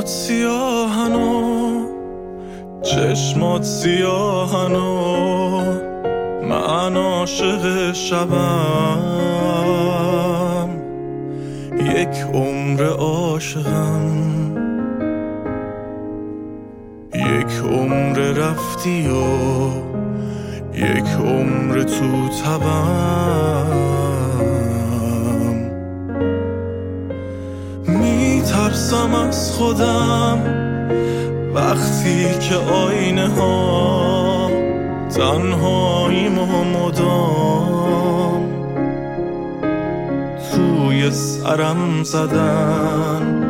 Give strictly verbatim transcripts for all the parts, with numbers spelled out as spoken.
سیاهن و چشمات سیاهن و من عاشق شبم، یک عمر عاشقم، یک عمر رفتی و یک عمر تو تبم. میترسم از خودم وقتی که آینه ها تنهاییم و مدام توی سرم زدن.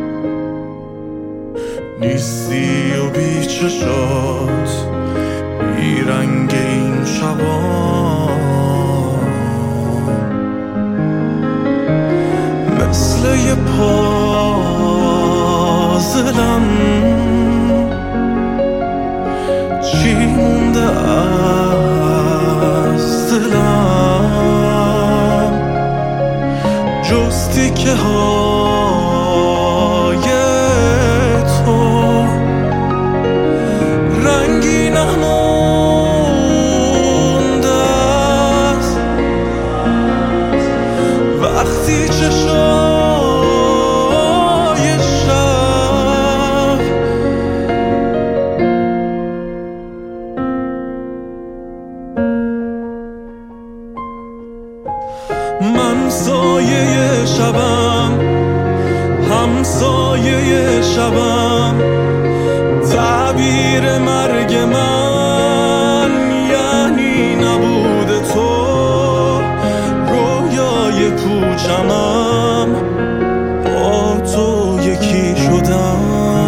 نیستی و بی چشات، بی رنگ این شبام، مثل یه پازلم چی مونده از دلم جز تیکه های تو. رنگی نمونده است وقتی چشای شب من سایه شبم، همسایه شبم، تعبیر مرگ من یعنی نبود تو. رویای پوچمم با تو یکی شدم.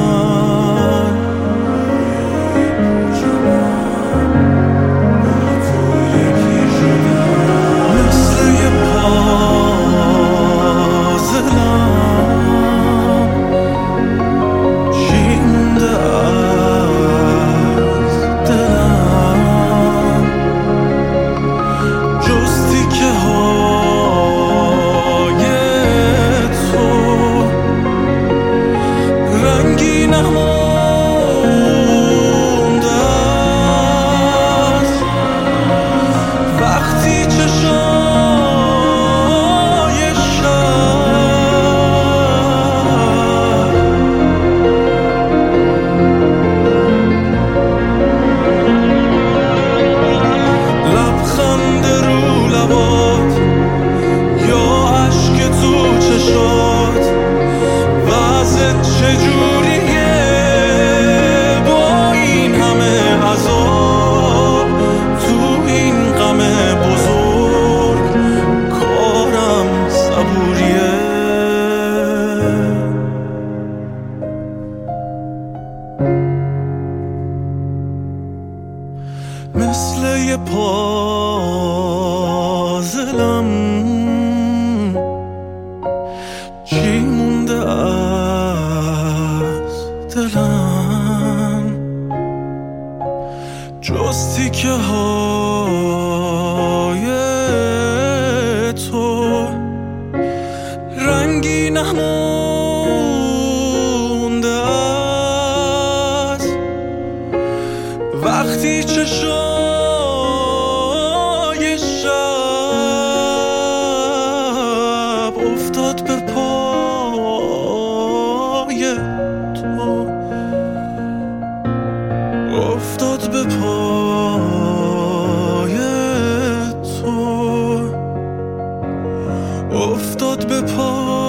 مثل یه پازلم چی مونده از دلم جز تیکه های تو. رنگی نمونده است وقتی چشای شب افتاد به پای تو، افتاد به پای تو، افتاد به پای